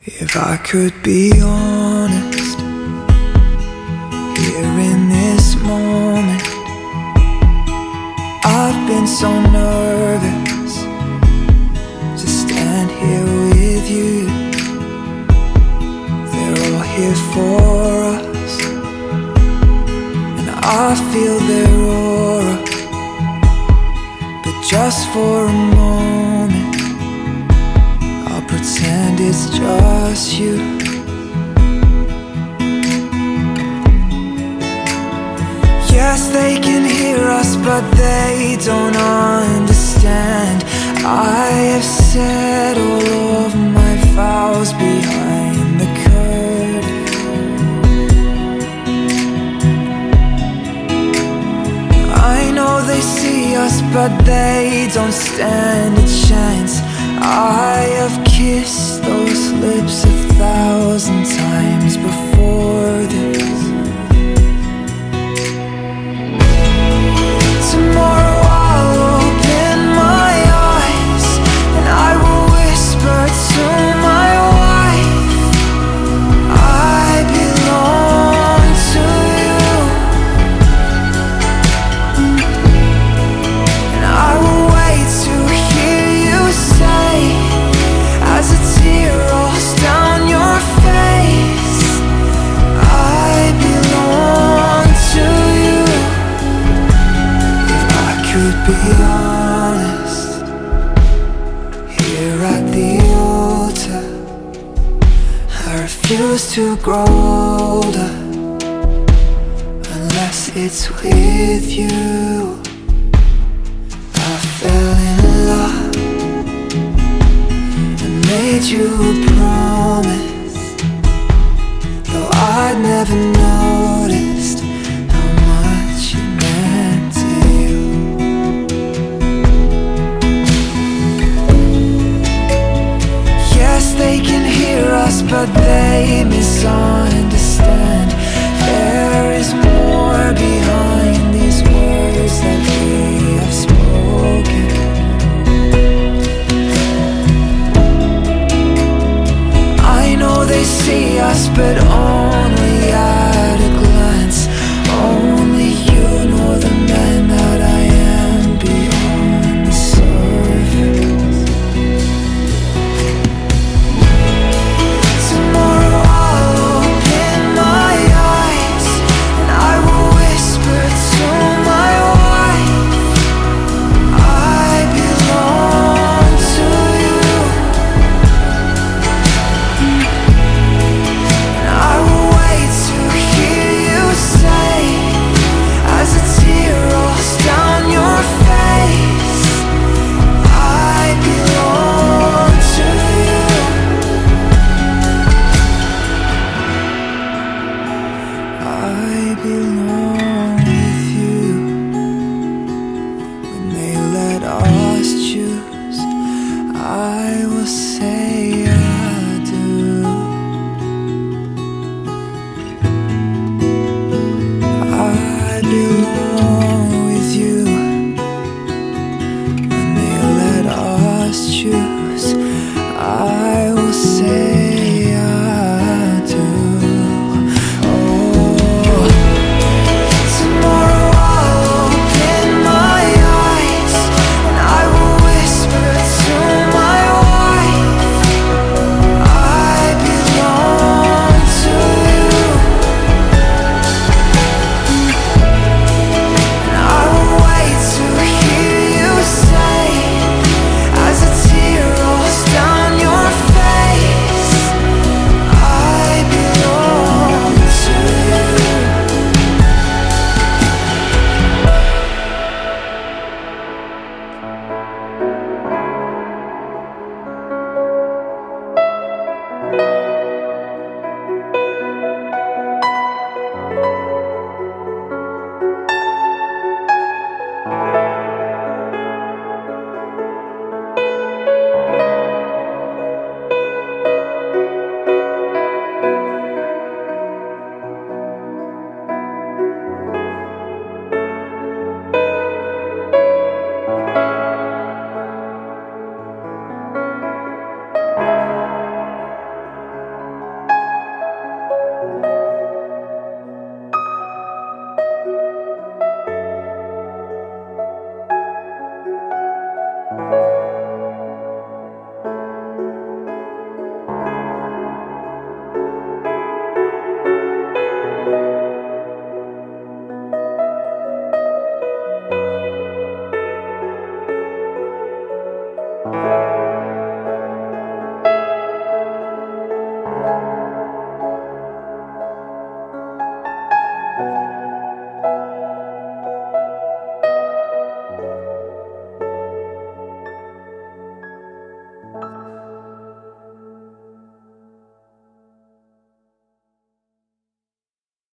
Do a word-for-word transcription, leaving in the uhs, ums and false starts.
If I could be honest, here in this moment, I've been so nervous to stand here with you. They're all here for us, and I feel their aura. But just for a moment, I'll pretend it's just you. Yes, they can hear us, but they don't understand. I have said all of my vows behind the curtain. I know they see us, but they don't stand a chance. I have kissed those lips a thousand times before this. Tomorrow I'll open my eyes and I will whisper to my wife, I belong to you. And I will wait to hear you say, as a tear rolls down your face, I belong to you. If I could be honest, here at the altar, I refuse to grow older unless it's with you. I fell in love and made you a promise, though I'd never noticed how much it meant to you. Yes, they can hear us, but they misunderstand. There is more behind these words that we have spoken. I know they see us, but only